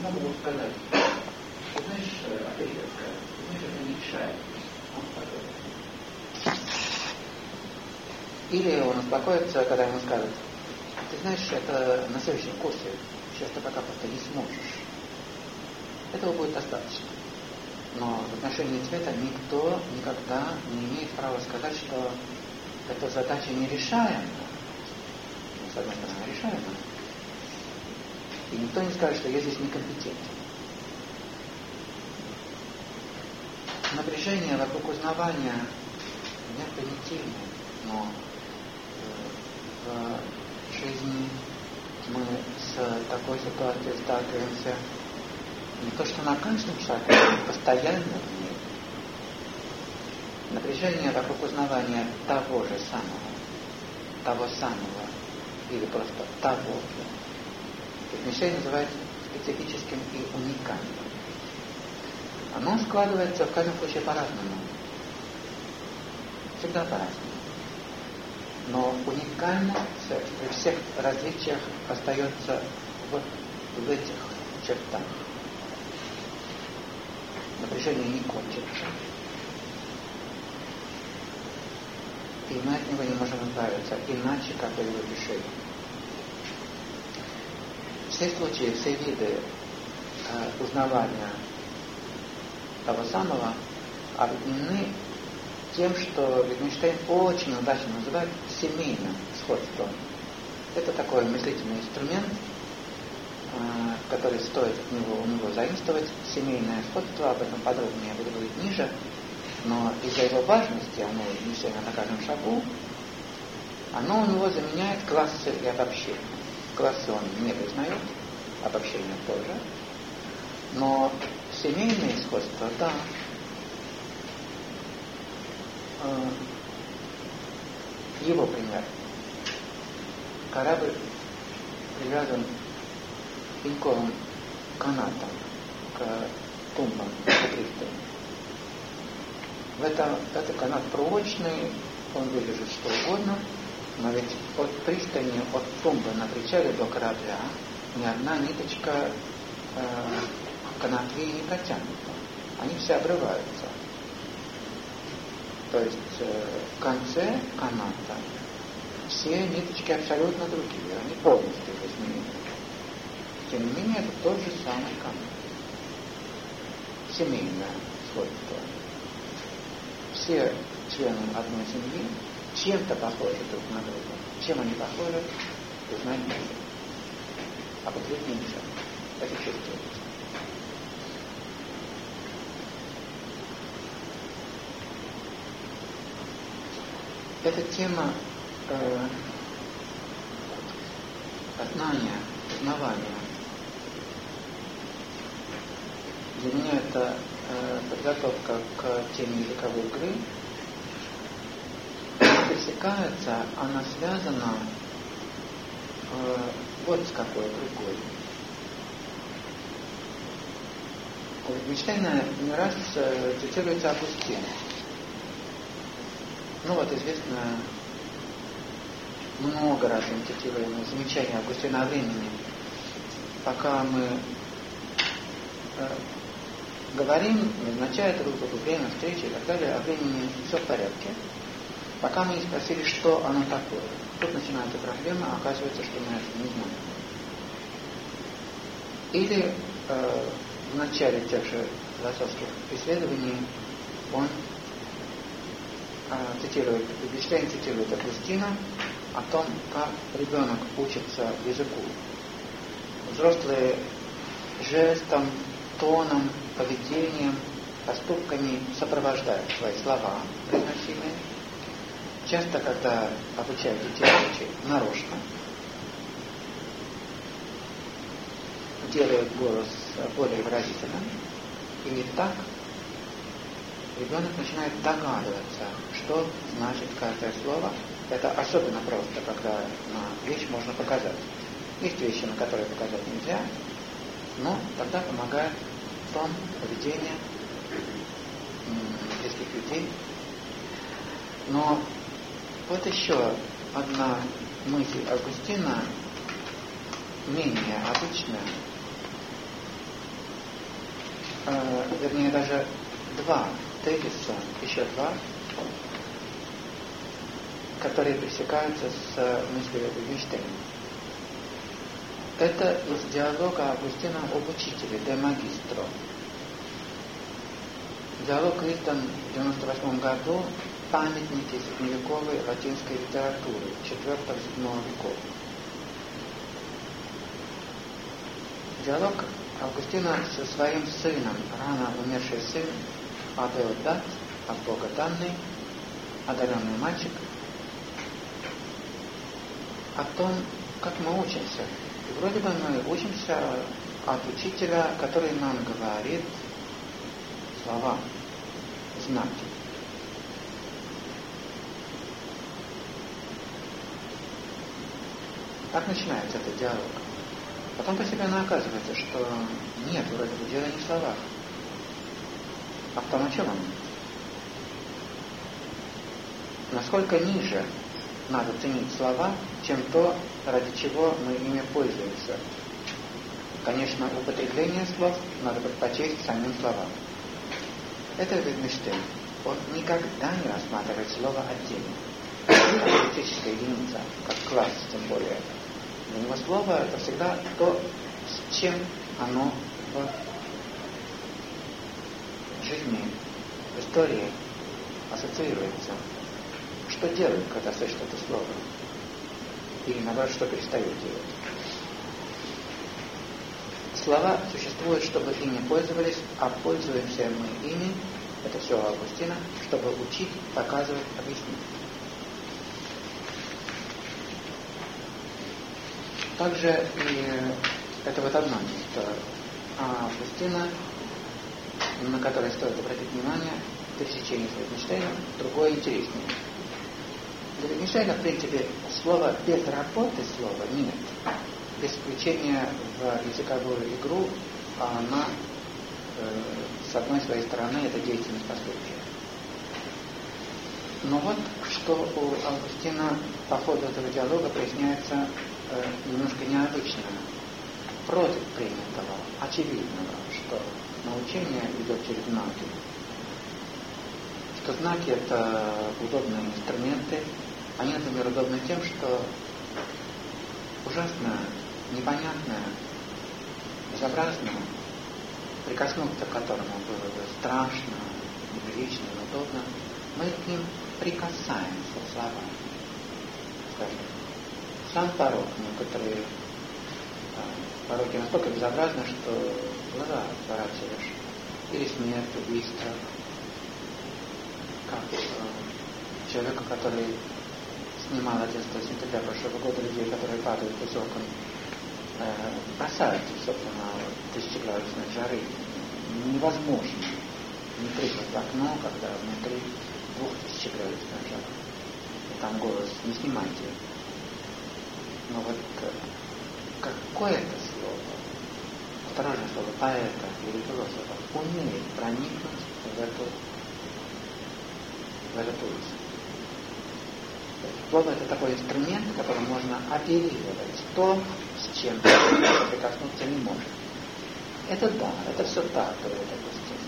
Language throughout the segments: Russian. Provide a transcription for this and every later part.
могу ему сказать, ты знаешь, опять я скажу, ты знаешь, это не решает. Он успокоится. Или он успокоится, когда ему скажут, ты знаешь, это на следующем курсе, сейчас ты пока просто не сможешь. Этого будет достаточно. Но в отношении цвета никто никогда не имеет права сказать, что эта задача нерешаема. С одной стороны, решаема. И никто не скажет, что я здесь некомпетентен. Напряжение вокруг узнавания не примитивное, но в жизни мы с такой ситуацией сталкиваемся не то что на каждом шаге, а постоянно в ней. Напряжение вокруг узнавания того самого, или просто того же. Мишель называет специфическим и уникальным. Оно складывается в каждом случае по-разному. Всегда по-разному. Но уникальность при всех различиях остается в этих чертах. Напряжение не кончится. И мы от него не можем избавиться, иначе как его решение. Все случаи, все виды узнавания того самого объединены тем, что Wittgenstein очень удачно называет семейным сходством. Это такой мыслительный инструмент, который стоит у него заимствовать. Семейное сходство, об этом подробнее буду говорить ниже, но из-за его важности, оно Wittgenstein на каждом шагу, оно у него заменяет классы и обобщения. Классы он не признает, обобщения тоже, но семейные сходства, да. Его пример. Корабль привязан пеньковым канатом к тумбам по пристани. Этот канат прочный, он выдержит что угодно, но ведь от пристани, от тумбы на причале до корабля ни одна ниточка канатвии не протянута. Они все обрываются. То есть в конце каната все ниточки абсолютно другие, они полностью изменены. Тем не менее, это тот же самый канат. Семейное сходство. Все члены одной семьи чем-то похожи друг на друга. Чем они похожи, узнать нельзя. А подтвердить нельзя. Это чувствуется. Эта тема знания, узнавания. Для меня это подготовка к теме языковой игры. Она пересекается, она связана вот с какой другой. У Wittgensteina не раз цитируется Августин. Ну вот известно много раз цитируемое замечание Августина о времени. Пока мы говорим, назначает руку, время встречи и так далее, о времени все в порядке. Пока мы не спросили, что оно такое. Тут начинается проблема, а оказывается, что мы это не знаем. Или в начале тех же философских исследований он Wittgenstein цитирует Августина о том, как ребенок учится языку. Взрослые жестом, тоном, поведением, поступками сопровождают свои слова произносимые. Часто, когда обучают детей нарочно, делают голос более выразительным, и так ребенок начинает догадываться, что значит каждое слово. Это особенно просто, когда на вещь можно показать. Есть вещи, на которые показать нельзя, но тогда помогает тон, поведение близких людей. Но вот еще одна мысль Августина, менее обычная. вернее даже два тезиса, еще два, которые пересекаются с мыслью Wittgensteina. Это из диалога Августина об учителе «De Magistro». Диалог издан в 1998 году, памятники средневековой латинской литературы IV-VII веков. Диалог Августина со своим сыном, рано умерший сын, Адеодат, от Бога данный, одаренный мальчик, о том, как мы учимся. И вроде бы мы учимся от учителя, который нам говорит слова, знаки. Так начинается этот диалог. Потом постепенно оказывается, что нет, вроде бы дело не в словах. А в том, о чем он? Насколько ниже надо ценить слова, чем то, ради чего мы ими пользуемся. Конечно, употребление слов надо предпочесть самим словам. Это Wittgenstein. Он никогда не рассматривает слово отдельно. Как лексическая единица, как класс, тем более. Для него слово это всегда то, с чем оно в жизни, в истории ассоциируется. Что делают, когда слышат это слово? Или наоборот, что перестают делать? Слова существуют, чтобы ими пользовались, а пользуемся мы ими, это все Августина, чтобы учить, показывать, объяснить. Также и это вот одно место Августина, на которое стоит обратить внимание, пересечение с Wittgensteiном, другое интереснее. Для Wittgensteina, в принципе, слова без работы слова нет. Без включения в языковую игру, она с одной своей стороны это действенность поступки. Но вот что у Августина по ходу этого диалога проясняется немножко необычно, против принятого, очевидного, что научение идет через знаки. Что знаки это удобные инструменты, они, например, удобны тем, что ужасно, непонятно, безобразно, прикоснуться к которому было бы страшно, неприлично, неудобно, мы к ним прикасаемся словами. Скажем, сам порог, некоторые пороки настолько безобразны, что глаза отворачиваешь. Или смерть, убийство. Как человека, который снимал 11 сентября прошлого года людей, которые падают из окон, бросаются, собственно, тысячеградусной жары. Невозможно не прыгнуть в окно, когда внутри 2000-градусная жара. И там голос «не снимайте». Но вот какое-то слово, осторожное слово поэта или философа, умеет проникнуть в эту улицу. Слово это такой инструмент, которым можно оперировать то, с чем прикоснуться не может. Это да, это все так, говорит Августин.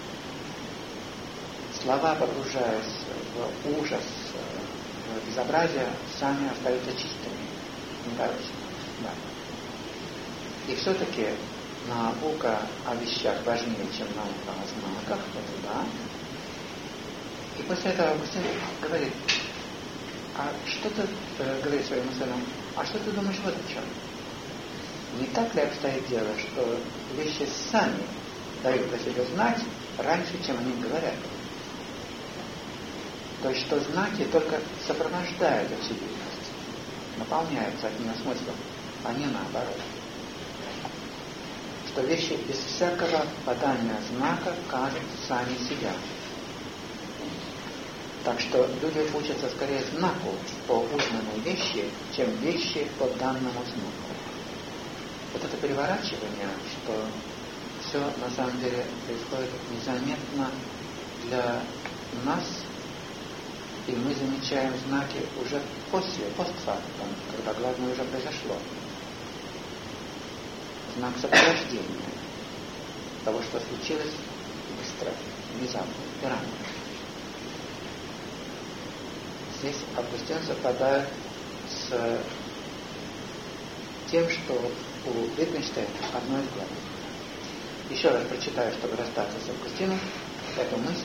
Слова, погружаясь в ужас, в безобразие, сами остаются чистыми. Да. И все-таки наука о вещах важнее, чем наука о знаках, это да. И после этого Августин говорит, а что ты, говорит своему сыну, а что ты думаешь вот о чем? Не так ли обстоит дело, что вещи сами дают о себе знать раньше, чем они говорят? То есть, что знаки только сопровождают очевидность, наполняются от нее смыслом, а не наоборот. Что вещи без всякого подания знака кажут сами себя. Так что люди учатся скорее знаку по узнанной вещи, чем вещи по данному знаку. Вот это переворачивание, что все на самом деле происходит незаметно для нас, и мы замечаем знаки уже постфактум, когда главное уже произошло. Знак сопровождения. того, что случилось быстро, внезапно, и рано. Здесь Августин совпадает с тем, что у Wittgensteina одно из главных. Еще раз прочитаю, чтобы расстаться с Августином, эту мысль.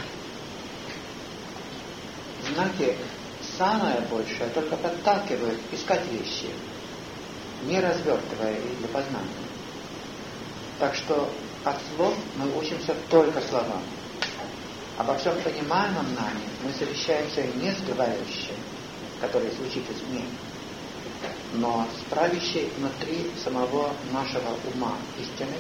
Знаки самое большее только подталкивают искать вещи, не развертывая их для познания. Так что от слов мы учимся только словам. Обо всем понимаемом нами мы совещаемся не с говорящим, который звучит извне, но с правящей внутри самого нашего ума истины.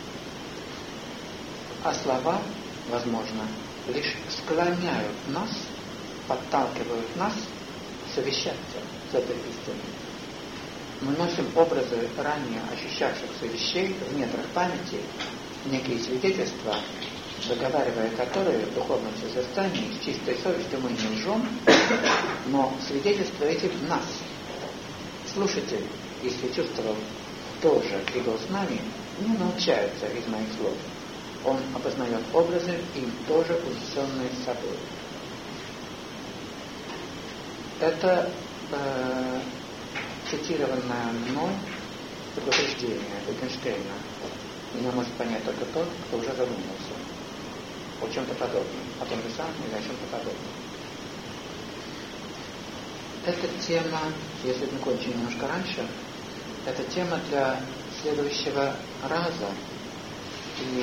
А слова, возможно, лишь склоняют нас, подталкивают нас совещаться с этой истиной. Мы носим образы ранее ощущавшихся вещей в недрах памяти, некие свидетельства, договаривая которые в духовном созерцании с чистой совестью мы не лжем, но свидетельства эти в нас. Слушатель, если чувствовал тоже и был с нами, не научается из моих слов. Он опознает образы, им тоже унесенные с собой. Это цитированное мной предупреждение Wittgensteina меня может понять только тот, кто уже задумался о чем-то подобном, о том же самом или о чем-то подобном. Эта тема, если мы кончим немножко раньше, это тема для следующего раза. И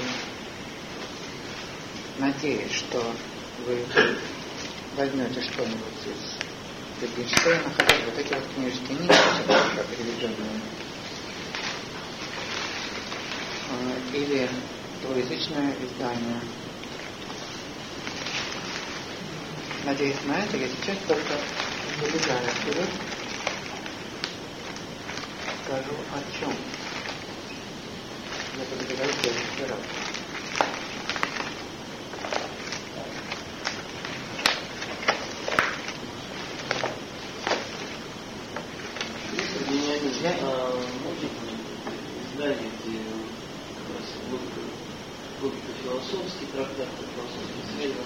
надеюсь, что вы возьмете что-нибудь из Wittgensteina, хотя бы вот эти вот книжки не очень переведенные, или двуязычное издание. Надеюсь на это, я сейчас только выбегая вперед скажу о чем. Я побегаю вперед. Может издание, где как раз вот философский трактат, философский исследование.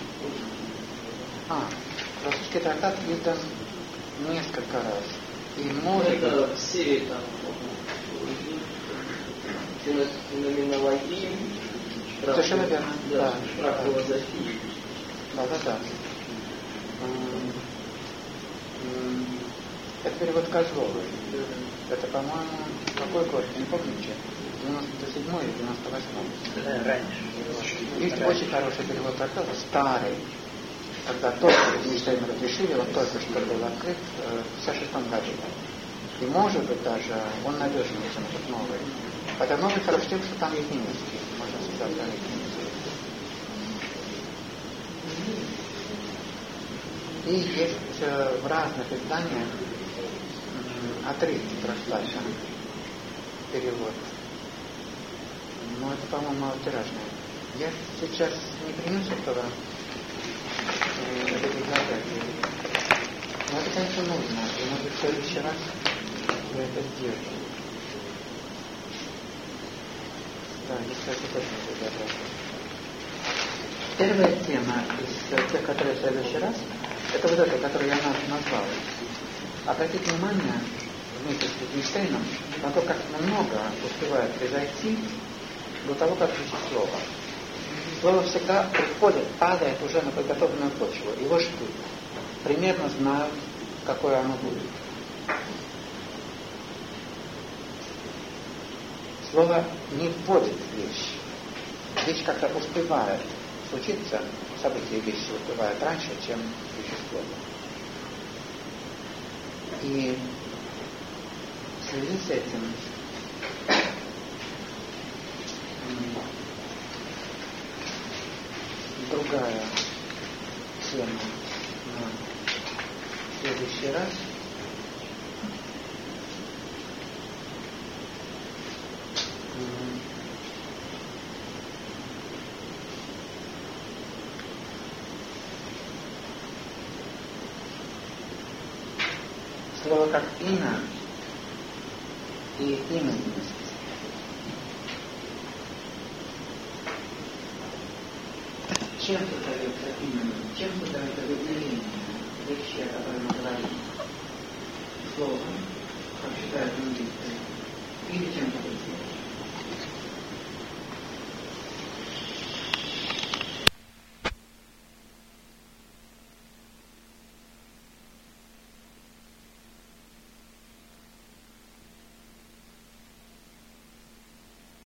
Философский трактат издан несколько раз. И может... Это в серии там феноменологии. Совершенно верно. Да. Прав философии. Да. Это перевод Козловой. Это, по-моему, какой год? Не помните? 97-й или 98-й? Раньше. Есть очень хороший перевод трактата, старый. Когда только Wittgenstein разрешили, он только что был открыт в 1956 году. И может быть даже он надежнее, чем этот новый. Хотя новый хорош тем, что там есть немецкий. Можно всегда оставить немецкий. И есть в разных изданиях отрывки трактата, перевод. Но это, по-моему, малотиражное. Я сейчас не принесу этого библиографии. Но это, конечно, нужно. И, может быть, в следующий раз я это сделаю. Да, есть, кстати, тоже библиография. Первая тема из тех, которые в следующий раз, это вот эта, которую я назвал. Обратите внимание вместе с Wittgensteiном на то, как много успевает произойти до того, как звучит слово. Слово всегда приходит, падает уже на подготовленную почву. Его ждут. Примерно знают, какое оно будет. Слово не вводит в вещь. Вещь как-то успевает случиться, события вещи успевают раньше, чем вещество. И в связи с этим другая тема на следующий раз. Слово как имя и именность. чем создается именно, чем создается выделение.